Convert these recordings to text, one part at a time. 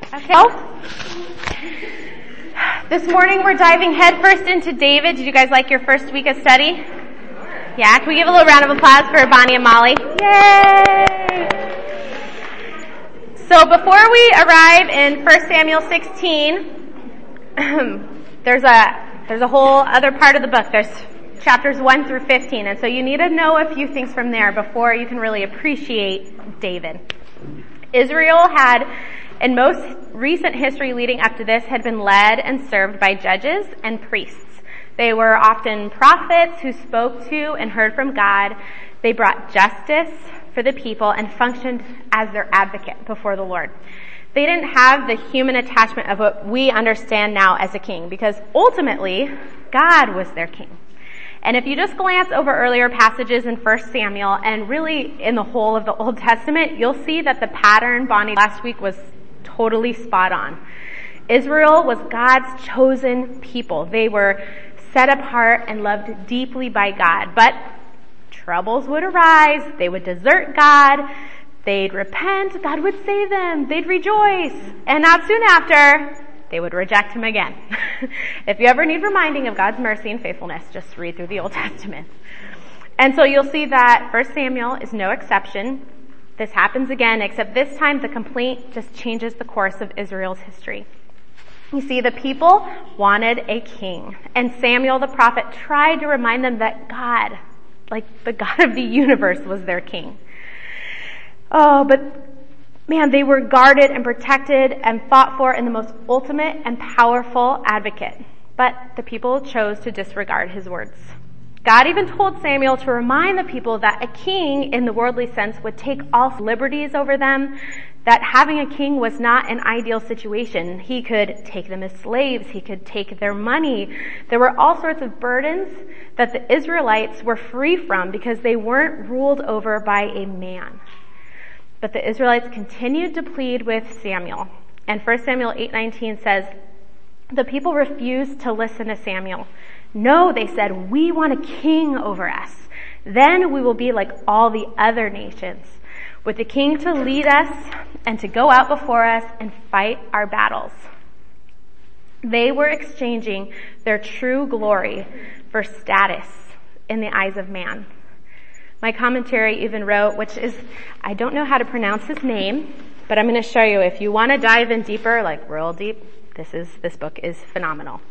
Okay. This morning we're diving headfirst into David. Did you guys like your first week of study? Yeah, can we give a little round of applause for Bonnie and Molly? Yay! So before we arrive in 1 Samuel 16, there's a whole other part of the book. There's chapters 1 through 15, and so you need to know a few things from there before you can really appreciate David. Israel had, in most recent history leading up to this, had been led and served by judges and priests. They were often prophets who spoke to and heard from God. They brought justice for the people and functioned as their advocate before the Lord. They didn't have the human attachment of what we understand now as a king, because ultimately, God was their king. And if you just glance over earlier passages in 1 Samuel and really in the whole of the Old Testament, you'll see that the pattern Bonnie last week was totally spot on. Israel was God's chosen people. They were set apart and loved deeply by God. But troubles would arise. They would desert God. They'd repent. God would save them. They'd rejoice. And not soon after, they would reject him again. If you ever need reminding of God's mercy and faithfulness, just read through the Old Testament. And so you'll see that 1 Samuel is no exception. This happens again, except this time the complaint just changes the course of Israel's history. You see, the people wanted a king, and Samuel the prophet tried to remind them that God, like the God of the universe, was their king. Oh, but man, they were guarded and protected and fought for in the most ultimate and powerful advocate. But the people chose to disregard his words. God even told Samuel to remind the people that a king, in the worldly sense, would take all liberties over them, that having a king was not an ideal situation. He could take them as slaves. He could take their money. There were all sorts of burdens that the Israelites were free from because they weren't ruled over by a man. But the Israelites continued to plead with Samuel. And 1 Samuel 8:19 says, the people refused to listen to Samuel. No, they said, we want a king over us. Then we will be like all the other nations, with a king to lead us and to go out before us and fight our battles. They were exchanging their true glory for status in the eyes of man. My commentary even wrote, which is, I don't know how to pronounce his name, but I'm going to show you. If you want to dive in deeper, like real deep, this book is phenomenal.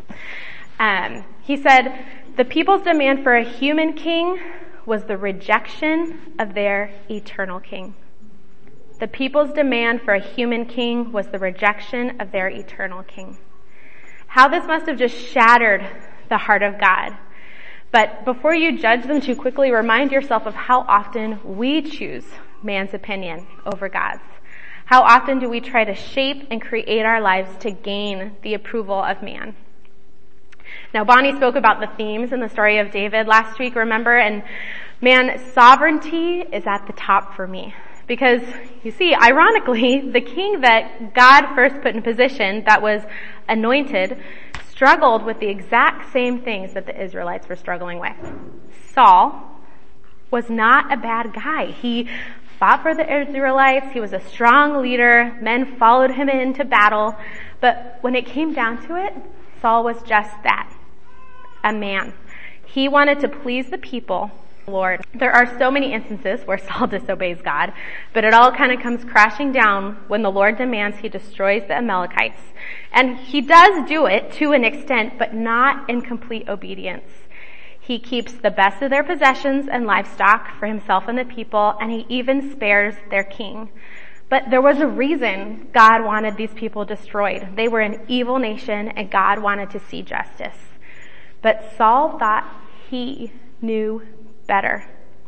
He said, the people's demand for a human king was the rejection of their eternal king. The people's demand for a human king was the rejection of their eternal king. How this must have just shattered the heart of God. But before you judge them too quickly, remind yourself of how often we choose man's opinion over God's. How often do we try to shape and create our lives to gain the approval of man? Now, Bonnie spoke about the themes in the story of David last week, remember? And man, sovereignty is at the top for me. Because, you see, ironically, the king that God first put in position, that was anointed, struggled with the exact same things that the Israelites were struggling with. Saul was not a bad guy. He fought for the Israelites. He was a strong leader. Men followed him into battle. But when it came down to it, Saul was just that, a man. He wanted to please the people, Lord. There are so many instances where Saul disobeys God, but it all kind of comes crashing down when the Lord demands he destroys the Amalekites. And he does do it to an extent, but not in complete obedience. He keeps the best of their possessions and livestock for himself and the people, and he even spares their king. But there was a reason God wanted these people destroyed. They were an evil nation, and God wanted to see justice. But Saul thought he knew better.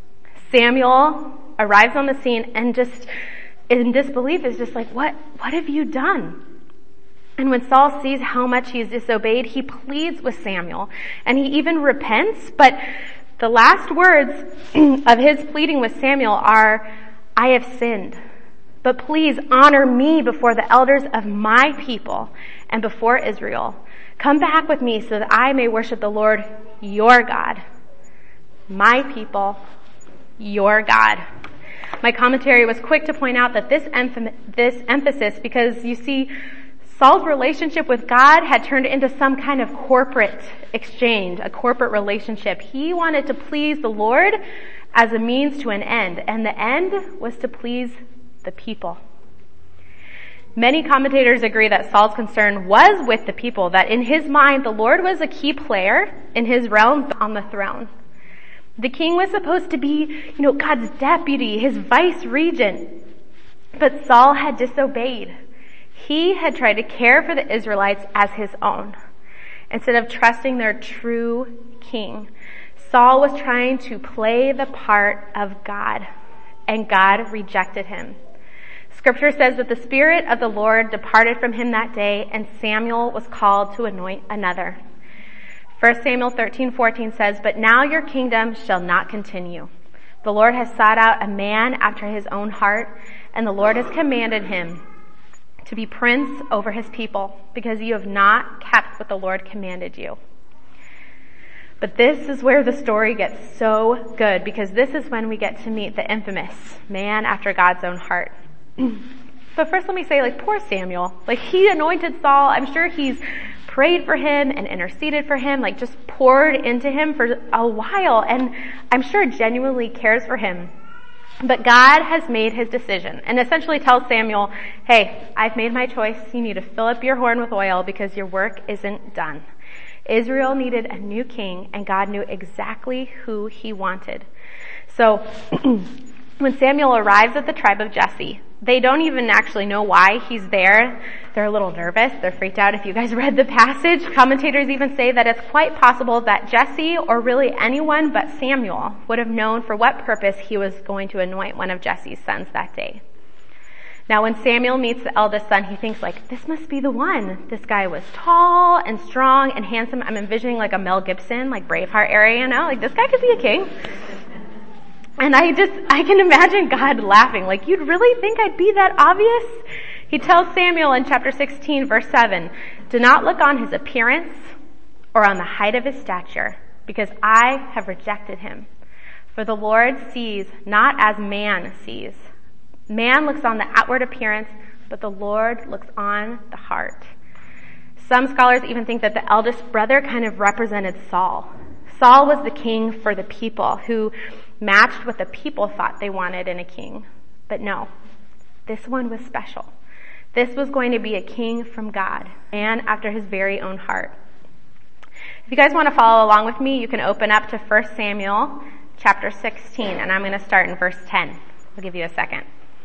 Samuel arrives on the scene and just in disbelief is just like, what have you done? And when Saul sees how much he's disobeyed, he pleads with Samuel and he even repents. But the last words of his pleading with Samuel are, I have sinned, but please honor me before the elders of my people and before Israel. Come back with me so that I may worship the Lord, your God. My people, your God. My commentary was quick to point out that this emphasis, because you see, Saul's relationship with God had turned into some kind of corporate exchange, a corporate relationship. He wanted to please the Lord as a means to an end, and the end was to please the people. Many commentators agree that Saul's concern was with the people, that in his mind the Lord was a key player in his realm on the throne. The king was supposed to be, God's deputy, his vice regent. But Saul had disobeyed. He had tried to care for the Israelites as his own, instead of trusting their true king. Saul was trying to play the part of God, and God rejected him. Scripture says that the Spirit of the Lord departed from him that day, and Samuel was called to anoint another. 1 Samuel 13:14 says, "But now your kingdom shall not continue. The Lord has sought out a man after his own heart, and the Lord has commanded him to be prince over his people, because you have not kept what the Lord commanded you." But this is where the story gets so good, because this is when we get to meet the infamous man after God's own heart. But first let me say, poor Samuel. He anointed Saul. I'm sure he's prayed for him and interceded for him, just poured into him for a while, and I'm sure genuinely cares for him. But God has made his decision and essentially tells Samuel, hey, I've made my choice. You need to fill up your horn with oil because your work isn't done. Israel needed a new king, and God knew exactly who he wanted. So when Samuel arrives at the tribe of Jesse, they don't even actually know why he's there. They're a little nervous. They're freaked out. If you guys read the passage, commentators even say that it's quite possible that Jesse, or really anyone but Samuel, would have known for what purpose he was going to anoint one of Jesse's sons that day. Now when Samuel meets the eldest son, he thinks this must be the one. This guy was tall and strong and handsome. I'm envisioning a Mel Gibson, Braveheart area, this guy could be a king. And I can imagine God laughing, you'd really think I'd be that obvious? He tells Samuel in chapter 16, verse 7, "Do not look on his appearance or on the height of his stature, because I have rejected him. For the Lord sees not as man sees. Man looks on the outward appearance, but the Lord looks on the heart." Some scholars even think that the eldest brother kind of represented Saul. Saul was the king for the people, who matched what the people thought they wanted in a king. But no, this one was special. This was going to be a king from God, man after his very own heart. If you guys want to follow along with me, you can open up to 1 Samuel chapter 16, and I'm going to start in verse 10. I'll give you a second.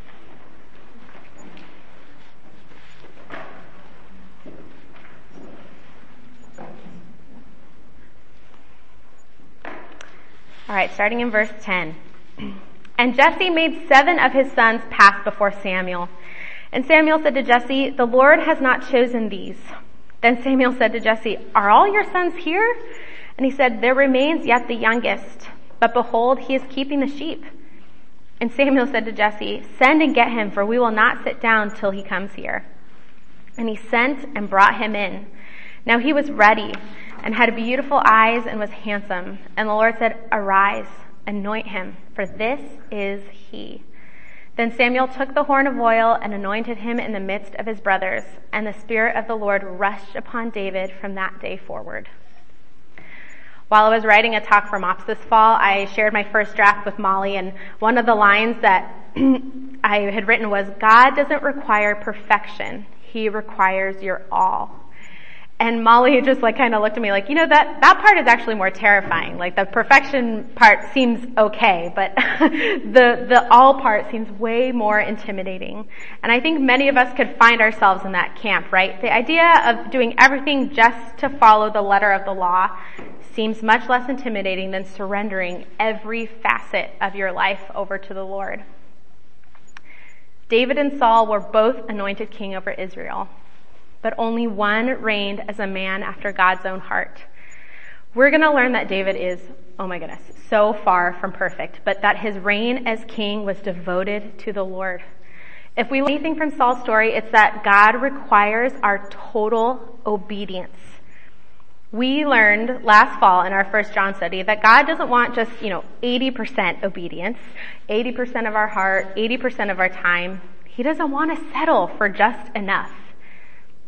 All right, starting in verse 10. "And Jesse made 7 of his sons pass before Samuel. And Samuel said to Jesse, 'The Lord has not chosen these.' Then Samuel said to Jesse, 'Are all your sons here?' And he said, 'There remains yet the youngest, but behold, he is keeping the sheep.' And Samuel said to Jesse, 'Send and get him, for we will not sit down till he comes here.' And he sent and brought him in. Now he was ready, and had beautiful eyes, and was handsome. And the Lord said, 'Arise, anoint him, for this is he.' Then Samuel took the horn of oil and anointed him in the midst of his brothers, and the Spirit of the Lord rushed upon David from that day forward." While I was writing a talk for MOPS this fall, I shared my first draft with Molly, and one of the lines that I had written was, "God doesn't require perfection, he requires your all." And Molly just kind of looked at me that part is actually more terrifying. The perfection part seems okay, but the all part seems way more intimidating. And I think many of us could find ourselves in that camp, right? The idea of doing everything just to follow the letter of the law seems much less intimidating than surrendering every facet of your life over to the Lord. David and Saul were both anointed king over Israel, but only one reigned as a man after God's own heart. We're going to learn that David is, oh my goodness, so far from perfect, but that his reign as king was devoted to the Lord. If we learn anything from Saul's story, it's that God requires our total obedience. We learned last fall in our First John study that God doesn't want just, 80% obedience, 80% of our heart, 80% of our time. He doesn't want to settle for just enough.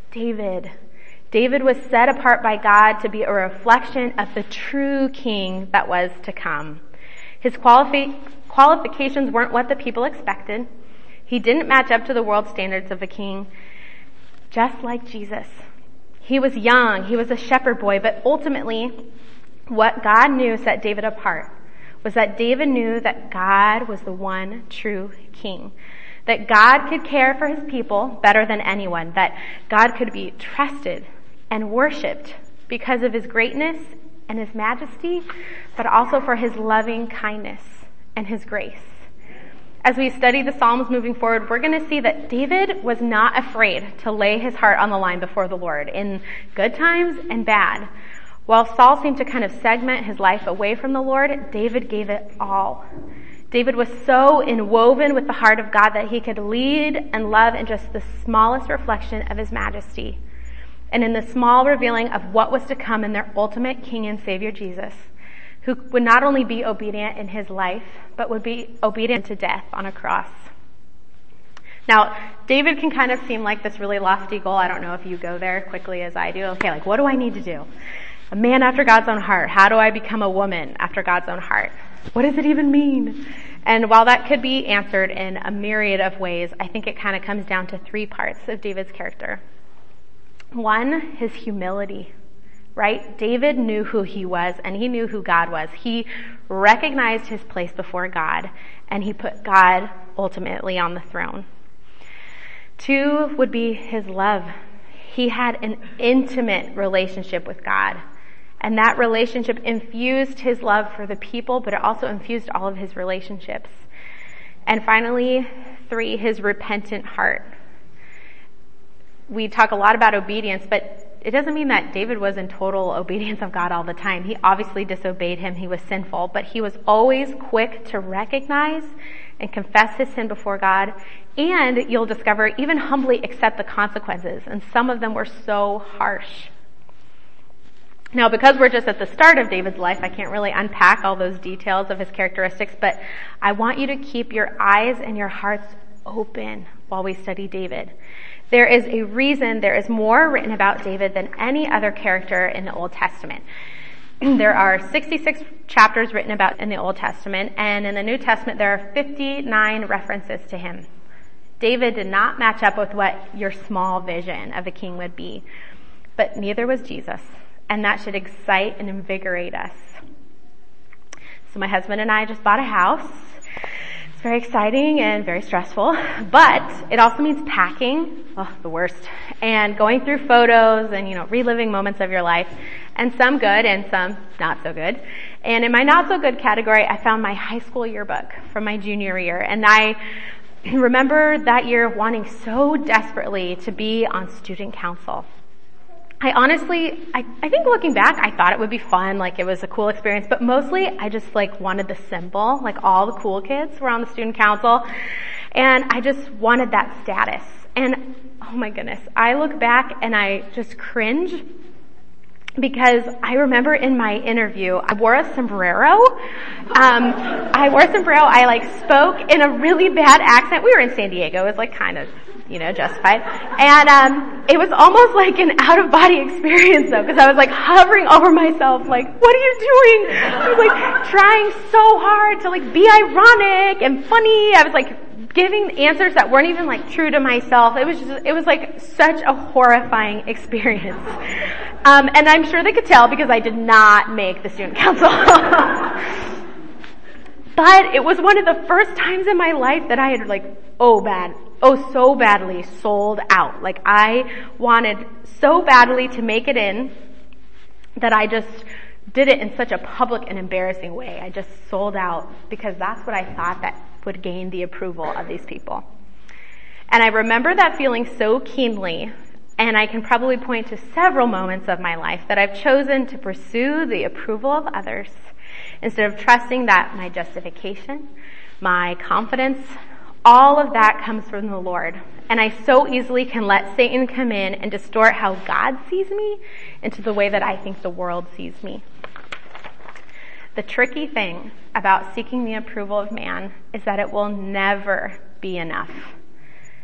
David. David was set apart by God to be a reflection of the true king that was to come. His qualifications weren't what the people expected. He didn't match up to the world standards of a king, just like Jesus. He was young, he was a shepherd boy, but ultimately, what God knew set David apart was that David knew that God was the one true king. That God could care for his people better than anyone. That God could be trusted and worshiped because of his greatness and his majesty, but also for his loving kindness and his grace. As we study the Psalms moving forward, we're going to see that David was not afraid to lay his heart on the line before the Lord in good times and bad. While Saul seemed to kind of segment his life away from the Lord, David gave it all. David was so inwoven with the heart of God that he could lead and love in just the smallest reflection of his majesty, and in the small revealing of what was to come in their ultimate King and Savior Jesus, who would not only be obedient in his life, but would be obedient to death on a cross. Now, David can kind of seem like this really lofty goal. I don't know if you go there quickly as I do. Okay, like what do I need to do? A man after God's own heart. How do I become a woman after God's own heart? What does it even mean? And while that could be answered in a myriad of ways, I think it kind of comes down to three parts of David's character. One, his humility, right? David knew who he was and he knew who God was. He recognized his place before God and he put God ultimately on the throne. Two would be his love. He had an intimate relationship with God. And that relationship infused his love for the people, but it also infused all of his relationships. And finally, three, his repentant heart. We talk a lot about obedience, but it doesn't mean that David was in total obedience of God all the time. He obviously disobeyed him. He was sinful, but he was always quick to recognize and confess his sin before God. And you'll discover, even humbly accept the consequences. And some of them were so harsh. Now, because we're just at the start of David's life, I can't really unpack all those details of his characteristics, but I want you to keep your eyes and your hearts open while we study David. There is a reason there is more written about David than any other character in the Old Testament. There are 66 chapters written about in the Old Testament, and in the New Testament there are 59 references to him. David did not match up with what your small vision of a king would be, but neither was Jesus. And that should excite and invigorate us. So my husband and I just bought a house. It's very exciting and very stressful, but it also means packing, the worst, and going through photos and, reliving moments of your life, and some good and some not so good. And in my not so good category, I found my high school yearbook from my junior year, and I remember that year wanting so desperately to be on student council. I think looking back, I thought it would be fun, like it was a cool experience, but mostly I just wanted the symbol, like all the cool kids were on the student council, and I just wanted that status. And oh my goodness, I look back and I just cringe because I remember in my interview, I wore a sombrero. I spoke in a really bad accent. We were in San Diego. It was kind of, justified. And, it was almost like an out-of-body experience though, because I was hovering over myself, what are you doing? I was trying so hard to be ironic and funny. I was giving answers that weren't even true to myself. It was such a horrifying experience. And I'm sure they could tell because I did not make the student council. But it was one of the first times in my life that I had so badly sold out. I wanted so badly to make it in that I just did it in such a public and embarrassing way. I just sold out because that's what I thought that would gain the approval of these people. And I remember that feeling so keenly, and I can probably point to several moments of my life that I've chosen to pursue the approval of others instead of trusting that my justification, my confidence, all of that comes from the Lord. And I so easily can let Satan come in and distort how God sees me into the way that I think the world sees me. The tricky thing about seeking the approval of man is that it will never be enough.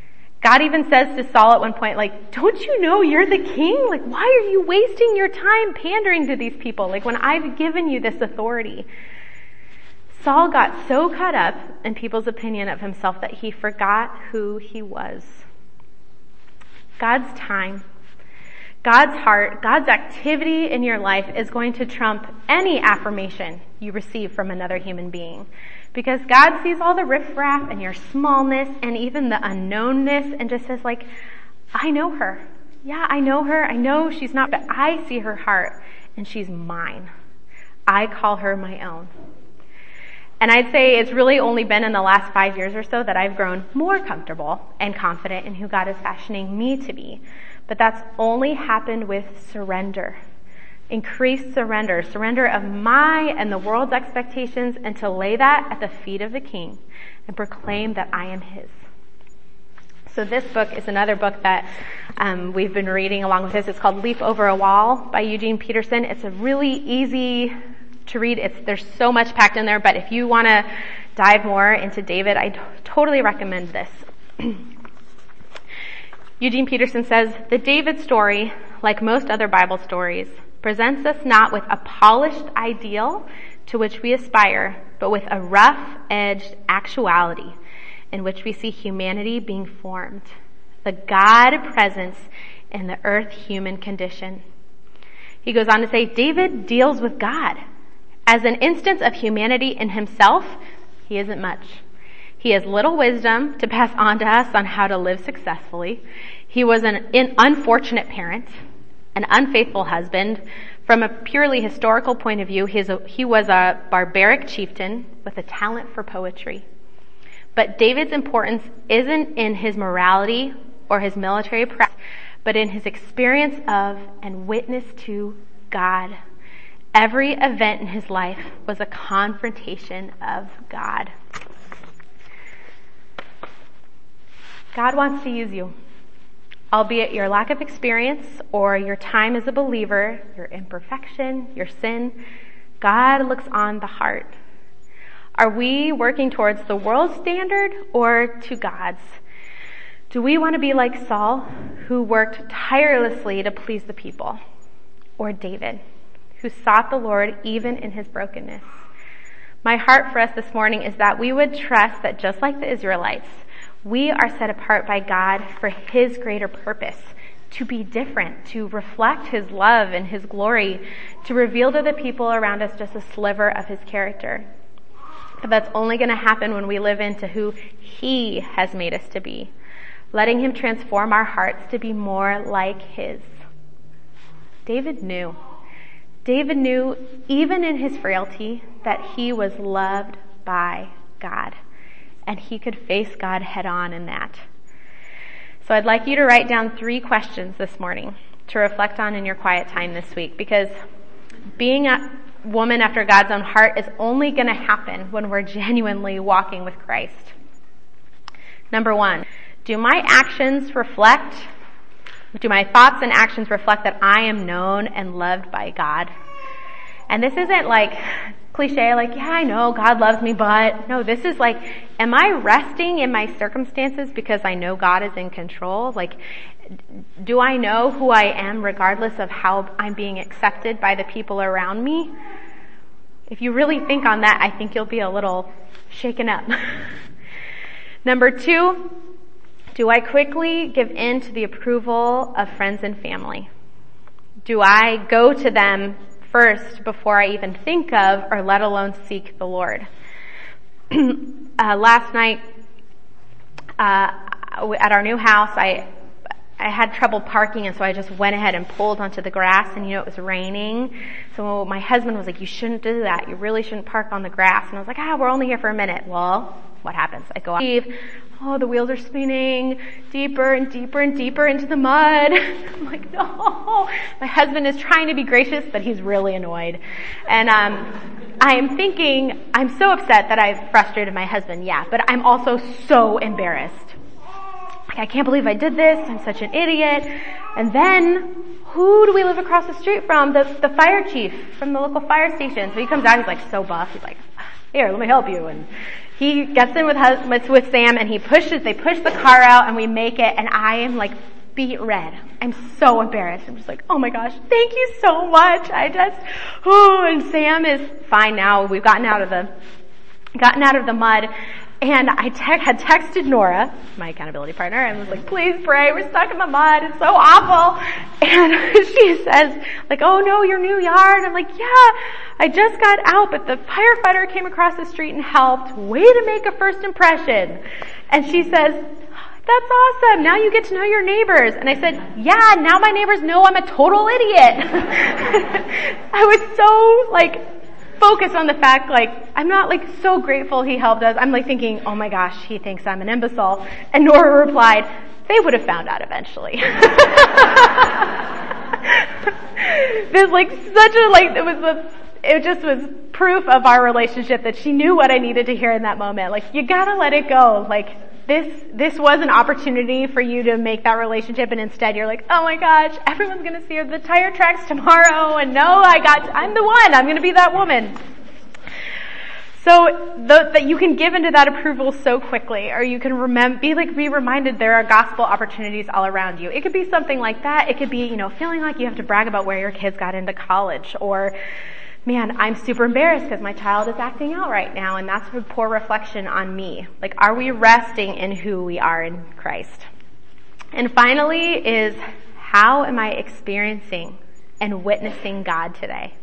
God even says to Saul at one point, like, don't you know you're the king? Like, why are you wasting your time pandering to these people? Like, when I've given you this authority. Saul got so caught up in people's opinion of himself that he forgot who he was. God's time, God's heart, God's activity in your life is going to trump any affirmation you receive from another human being. Because God sees all the riffraff and your smallness and even the unknownness and just says like, I know her. Yeah, I know her. I know she's not, but I see her heart and she's mine. I call her my own. And I'd say it's really only been in the last 5 years or so that I've grown more comfortable and confident in who God is fashioning me to be. But that's only happened with surrender. Increased surrender of my and the world's expectations, and to lay that at the feet of the King and proclaim that I am His. So this book is another book that we've been reading along with this. It's called Leap Over a Wall by Eugene Peterson. It's a really easy to read. There's so much packed in there, but if you want to dive more into David, I totally recommend this. Eugene Peterson says, the David story, like most other Bible stories, presents us not with a polished ideal to which we aspire, but with a rough-edged actuality in which we see humanity being formed, the God presence in the earth human condition. He goes on to say, David deals with God. As an instance of humanity in himself, he isn't much. He has little wisdom to pass on to us on how to live successfully. He was an unfortunate parent, an unfaithful husband. From a purely historical point of view, he was a barbaric chieftain with a talent for poetry. But David's importance isn't in his morality or his military prowess, but in his experience of and witness to God. Every event in his life was a confrontation of God. God wants to use you. Albeit your lack of experience or your time as a believer, your imperfection, your sin, God looks on the heart. Are we working towards the world's standard or to God's? Do we want to be like Saul, who worked tirelessly to please the people? Or David, who sought the Lord even in his brokenness? My heart for us this morning is that we would trust that just like the Israelites, we are set apart by God for His greater purpose, to be different, to reflect His love and His glory, to reveal to the people around us just a sliver of His character. But that's only going to happen when we live into who He has made us to be, letting Him transform our hearts to be more like His. David knew, even in his frailty, that he was loved by God. And he could face God head on in that. So I'd like you to write down 3 questions this morning to reflect on in your quiet time this week, because being a woman after God's own heart is only going to happen when we're genuinely walking with Christ. Number 1, do my thoughts and actions reflect that I am known and loved by God? And this isn't like cliche, like, yeah, I know God loves me, but no, this is like, am I resting in my circumstances because I know God is in control? Like, do I know who I am regardless of how I'm being accepted by the people around me? If you really think on that, I think you'll be a little shaken up. Number 2, do I quickly give in to the approval of friends and family? Do I go to them first before I even think of or let alone seek the Lord? Last night at our new house, I had trouble parking, and so I just went ahead and pulled onto the grass, and it was raining. So my husband was like, you shouldn't do that. You really shouldn't park on the grass. And I was like, we're only here for a minute. Well, what happens? I go out, the wheels are spinning deeper and deeper and deeper into the mud. I'm like, no. My husband is trying to be gracious, but he's really annoyed. And I am thinking, I'm so upset that I've frustrated my husband, but I'm also so embarrassed. I can't believe I did this. I'm such an idiot. And then, who do we live across the street from? The fire chief from the local fire station. So he comes out, he's like so buff. He's like, here, let me help you. And he gets in with Sam and they push the car out and we make it, and I am like beet red. I'm so embarrassed. I'm just like, oh my gosh, thank you so much. And Sam is fine now. We've gotten out of the mud. And I had texted Nora, my accountability partner, and was like, please pray, we're stuck in the mud, it's so awful. And she says, like, oh no, your new yard. I'm like, yeah, I just got out, but the firefighter came across the street and helped. Way to make a first impression. And she says, that's awesome, now you get to know your neighbors. And I said, yeah, now my neighbors know I'm a total idiot. I was so focused on the fact, I'm not so grateful he helped us. I'm thinking, oh my gosh, he thinks I'm an imbecile. And Nora replied, they would have found out eventually. It just was proof of our relationship that she knew what I needed to hear in that moment. You gotta let it go. This was an opportunity for you to make that relationship, and instead you're like, oh my gosh, everyone's gonna see the tire tracks tomorrow, and no, I'm the one, I'm gonna be that woman. So, that you can give into that approval so quickly, or you can be reminded there are gospel opportunities all around you. It could be something like that. It could be, feeling like you have to brag about where your kids got into college, or man, I'm super embarrassed because my child is acting out right now, and that's a poor reflection on me. Are we resting in who we are in Christ? And finally is, how am I experiencing and witnessing God today?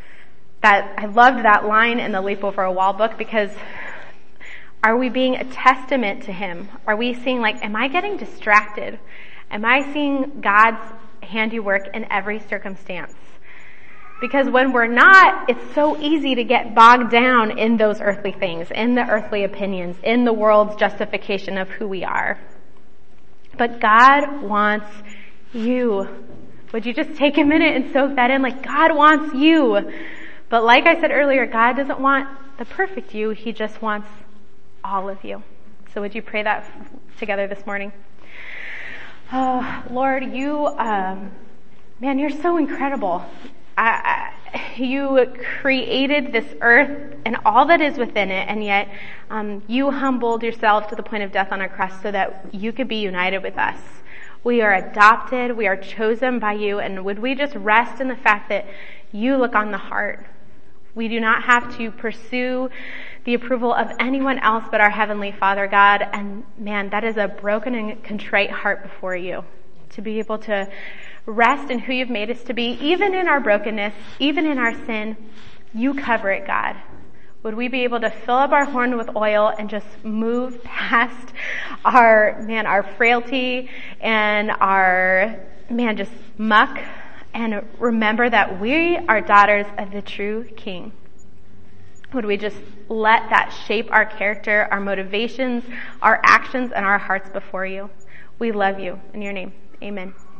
I loved that line in the Leap Over a Wall book, because are we being a testament to Him? Are we seeing, am I getting distracted? Am I seeing God's handiwork in every circumstance? Because when we're not, it's so easy to get bogged down in those earthly things, in the earthly opinions, in the world's justification of who we are. But God wants you. Would you just take a minute and soak that in? God wants you. But like I said earlier, God doesn't want the perfect you. He just wants all of you. So would you pray that together this morning? Oh, Lord, you're so incredible. You created this earth and all that is within it, and yet you humbled yourself to the point of death on a cross so that you could be united with us. We are adopted, we are chosen by you, and would we just rest in the fact that you look on the heart? We do not have to pursue the approval of anyone else but our Heavenly Father, God, and man, that is a broken and contrite heart before you. To be able to rest in who you've made us to be, even in our brokenness, even in our sin, you cover it, God. Would we be able to fill up our horn with oil and just move past our frailty and our, just muck, and remember that we are daughters of the true King? Would we just let that shape our character, our motivations, our actions, and our hearts before you? We love you. In your name, amen.